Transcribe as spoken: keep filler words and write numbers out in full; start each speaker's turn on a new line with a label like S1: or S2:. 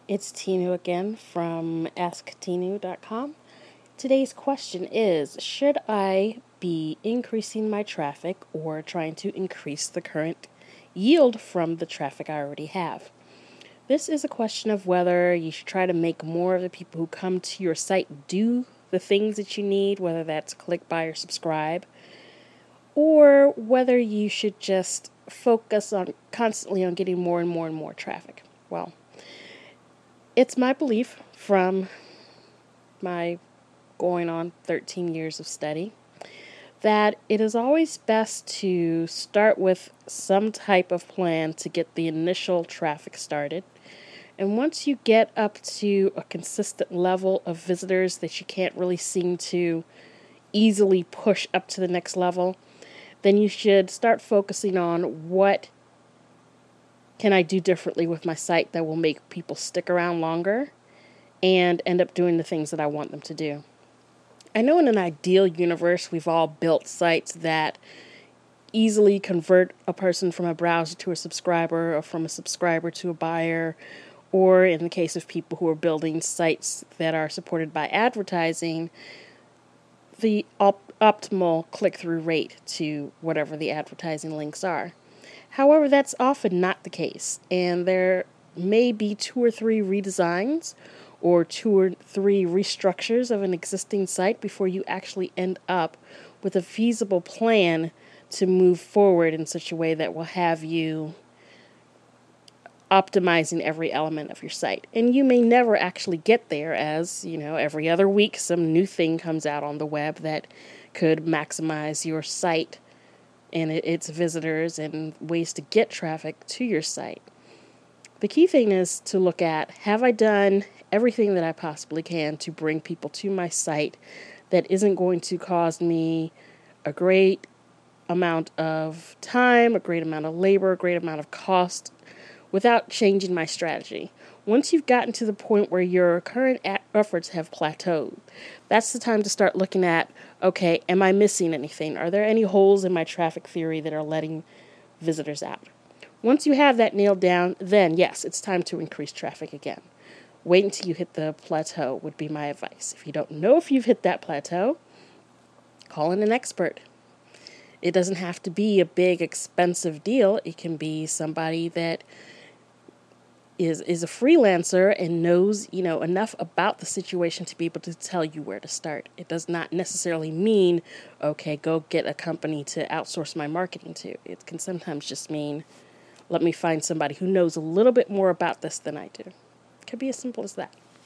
S1: It's Tinu again from ask tinu dot com. Today's question is, should I be increasing my traffic or trying to increase the current yield from the traffic I already have? This is a question of whether you should try to make more of the people who come to your site do the things that you need, whether that's click, buy, or subscribe, or whether you should just focus on constantly on getting more and more and more traffic. Well, it's my belief from my going on thirteen years of study that it is always best to start with some type of plan to get the initial traffic started. And once you get up to a consistent level of visitors that you can't really seem to easily push up to the next level, then you should start focusing on what can I do differently with my site that will make people stick around longer and end up doing the things that I want them to do. I know in an ideal universe, we've all built sites that easily convert a person from a browser to a subscriber or from a subscriber to a buyer, or in the case of people who are building sites that are supported by advertising, the op- optimal click-through rate to whatever the advertising links are. However, that's often not the case, and there may be two or three redesigns or two or three restructures of an existing site before you actually end up with a feasible plan to move forward in such a way that will have you optimizing every element of your site. And you may never actually get there, as, you know, every other week some new thing comes out on the web that could maximize your site and its visitors and ways to get traffic to your site. The key thing is to look at, have I done everything that I possibly can to bring people to my site that isn't going to cause me a great amount of time, a great amount of labor, a great amount of cost without changing my strategy. Once you've gotten to the point where your current efforts have plateaued, that's the time to start looking at, okay, am I missing anything? Are there any holes in my traffic theory that are letting visitors out? Once you have that nailed down, then yes, it's time to increase traffic again. Wait until you hit the plateau would be my advice. If you don't know if you've hit that plateau, call in an expert. It doesn't have to be a big, expensive deal. It can be somebody that is is a freelancer and knows, you know, enough about the situation to be able to tell you where to start. It does not necessarily mean, okay, go get a company to outsource my marketing to. It can sometimes just mean, let me find somebody who knows a little bit more about this than I do. It could be as simple as that.